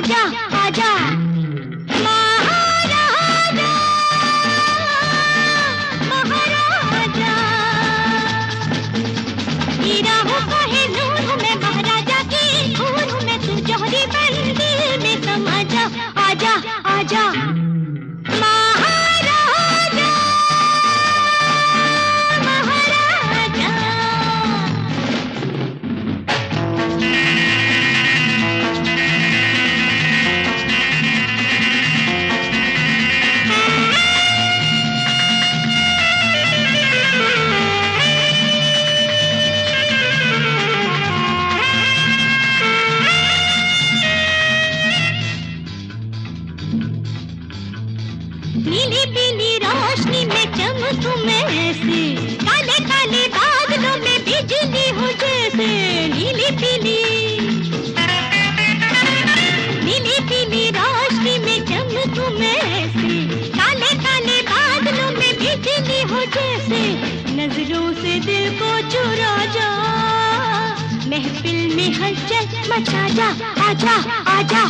आजा आजा महाराजा महाराजा। हीरा हूँ कहे नूर हूँ मैं महाराजा की हूर हूँ मैं, तू जौहरी बन दिल में समा जा। आजा आजा महाराजा महाराजा। नीली पीली रोशनी में चमकूं मैं ऐसे, काले काले बादलों में बिजली हो जैसे। नीली पीली रोशनी में चमकूं मैं ऐसे, काले काले बादलों में बिजली हो जैसे। नजरों से दिल को चुरा जा, महफिल में हलचल मचा जा। आजा आजा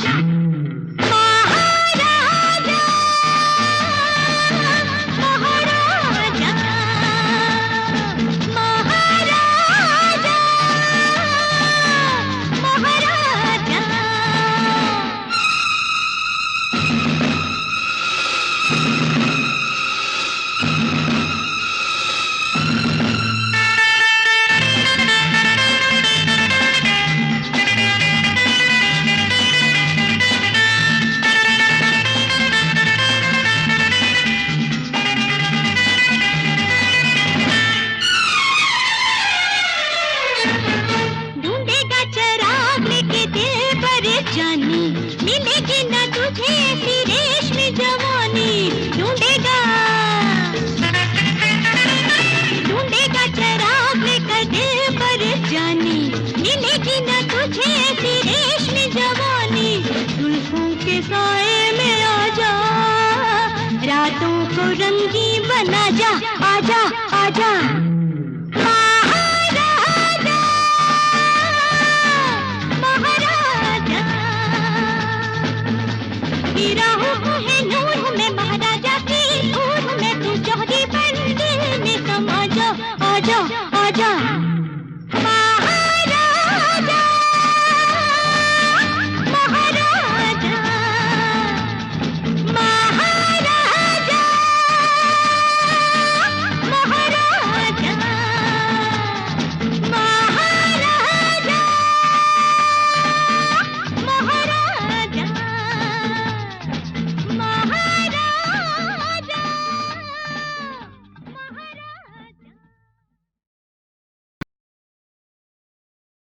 जानी, मिलेगी ना तुझे ऐसी रेशमी जवानी। ढूंढेगा चराग लेकर दिल पर जानी, मिलेगी ना तुझे ऐसी रेशमी जवानी। जुल्फों के साए में आजा, रातों को रंगी बना जा। आजा आजा हीरा हूँ है नूर हूँ मैं महाराजा की हूर हूँ मैं, तू जौहरी बन दिल में समा जा। आजा आजा